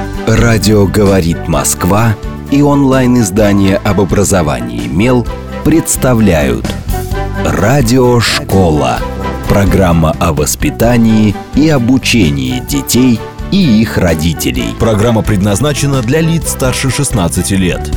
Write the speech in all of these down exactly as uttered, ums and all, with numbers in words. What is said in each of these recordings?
Радио «Говорит Москва» и онлайн-издание об образовании «Мел» представляют «Радиошкола». Программа о воспитании и обучении детей и их родителей. Программа предназначена для лиц старше шестнадцати лет.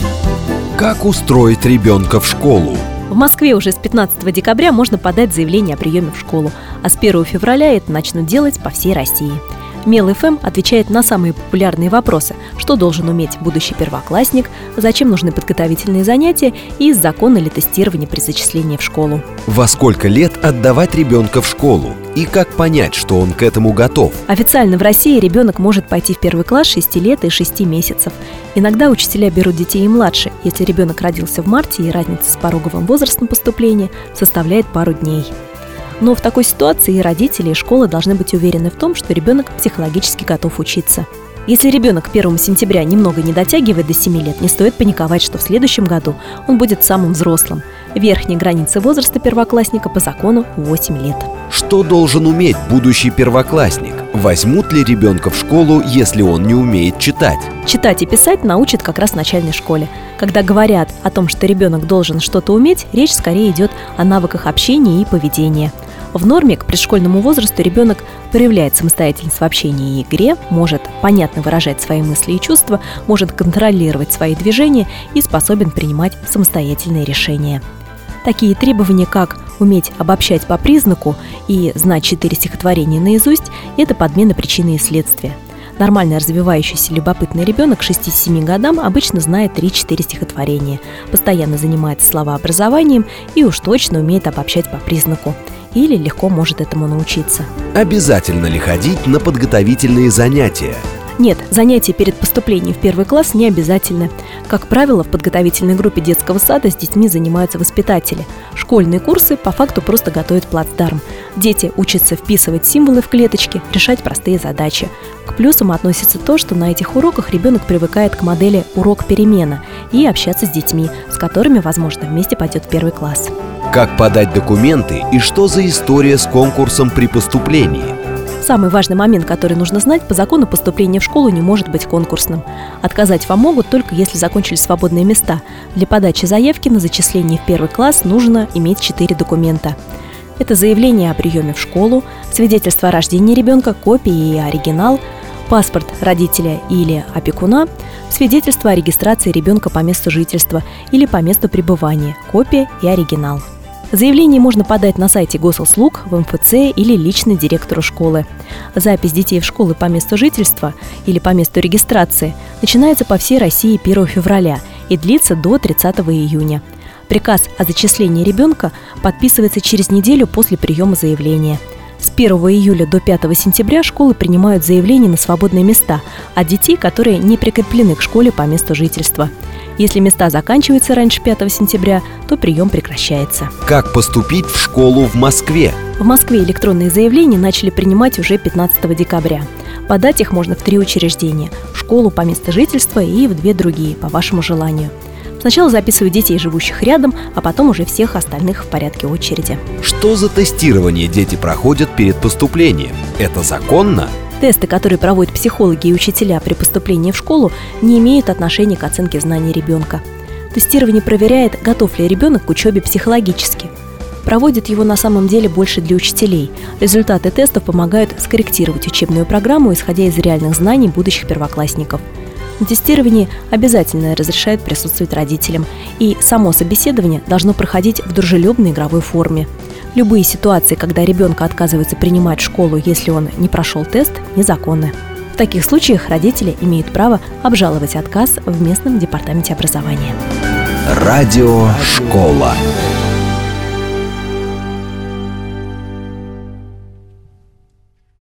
Как устроить ребенка в школу? В Москве уже с пятнадцатого декабря можно подать заявление о приеме в школу, а с первого февраля это начнут делать по всей России. Мел-ФМ отвечает на самые популярные вопросы: что должен уметь будущий первоклассник, зачем нужны подготовительные занятия и законно ли тестирование при зачислении в школу. Во сколько лет отдавать ребенка в школу? И как понять, что он к этому готов? Официально в России ребенок может пойти в первый класс с шести лет и шести месяцев. Иногда учителя берут детей и младше, если ребенок родился в марте и разница с пороговым возрастом поступления составляет пару дней. Но в такой ситуации и родители, и школа должны быть уверены в том, что ребенок психологически готов учиться. Если ребенок к первому сентября немного не дотягивает до семи лет, не стоит паниковать, что в следующем году он будет самым взрослым. Верхняя граница возраста первоклассника по закону восемь лет. Что должен уметь будущий первоклассник? Возьмут ли ребенка в школу, если он не умеет читать? Читать и писать научат как раз в начальной школе. Когда говорят о том, что ребенок должен что-то уметь, речь скорее идет о навыках общения и поведения. В норме к предшкольному возрасту ребенок проявляет самостоятельность в общении и игре, может понятно выражать свои мысли и чувства, может контролировать свои движения и способен принимать самостоятельные решения. Такие требования, как уметь обобщать по признаку и знать четыре стихотворения наизусть, это подмена причины и следствия. Нормально развивающийся любопытный ребенок к шести-семи годам обычно знает три-четыре стихотворения, постоянно занимается словообразованием и уж точно умеет обобщать по признаку. Или легко может этому научиться. Обязательно ли ходить на подготовительные занятия? Нет, занятия перед поступлением в первый класс не обязательны. Как правило, в подготовительной группе детского сада с детьми занимаются воспитатели. Школьные курсы по факту просто готовят плацдарм. Дети учатся вписывать символы в клеточки, решать простые задачи. К плюсам относится то, что на этих уроках ребенок привыкает к модели «урок-перемена» и общаться с детьми, с которыми, возможно, вместе пойдет в первый класс. Как подать документы и что за история с конкурсом при поступлении? Самый важный момент, который нужно знать: по закону поступление в школу не может быть конкурсным. Отказать вам могут только если закончились свободные места. Для подачи заявки на зачисление в первый класс нужно иметь четыре документа. Это заявление о приеме в школу, свидетельство о рождении ребенка, копия и оригинал, паспорт родителя или опекуна, свидетельство о регистрации ребенка по месту жительства или по месту пребывания, копия и оригинал. Заявление можно подать на сайте госуслуг, в эм эф цэ или лично директору школы. Запись детей в школы по месту жительства или по месту регистрации начинается по всей России первого февраля и длится до тридцатого июня. Приказ о зачислении ребенка подписывается через неделю после приема заявления. С первого июля до пятого сентября школы принимают заявления на свободные места от детей, которые не прикреплены к школе по месту жительства. Если места заканчиваются раньше пятого сентября, то прием прекращается. Как поступить в школу в Москве? В Москве электронные заявления начали принимать уже пятнадцатого декабря. Подать их можно в три учреждения – в школу по месту жительства и в две другие, по вашему желанию. Сначала записывают детей, живущих рядом, а потом уже всех остальных в порядке очереди. Что за тестирование дети проходят перед поступлением? Это законно? Тесты, которые проводят психологи и учителя при поступлении в школу, не имеют отношения к оценке знаний ребенка. Тестирование проверяет, готов ли ребенок к учебе психологически. Проводят его на самом деле больше для учителей. Результаты тестов помогают скорректировать учебную программу, исходя из реальных знаний будущих первоклассников. На тестировании обязательно разрешают присутствовать родителям, и само собеседование должно проходить в дружелюбной игровой форме. Любые ситуации, когда ребенка отказываются принимать в школу, если он не прошел тест, незаконны. В таких случаях родители имеют право обжаловать отказ в местном департаменте образования. Радиошкола.